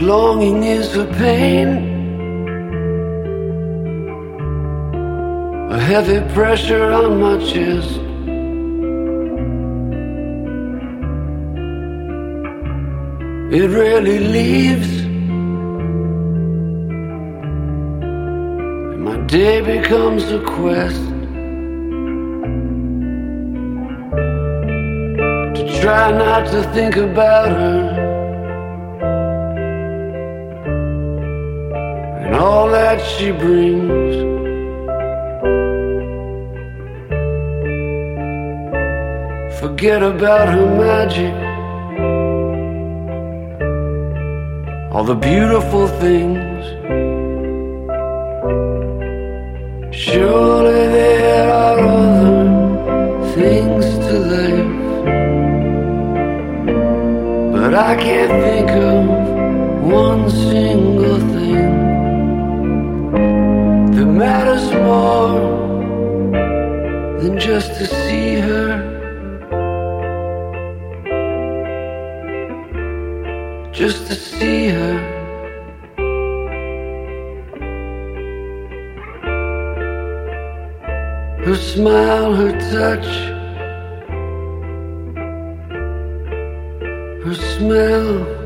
longing is a pain, a heavy pressure on my chest. It rarely leaves, and my day becomes a quest to try not to think about her and all that she brings. Forget about her magic, all the beautiful things. Surely there are other things to life, but I can't think of one single thing that matters more than just to see her, just to see her. Her smile, her touch, her smell.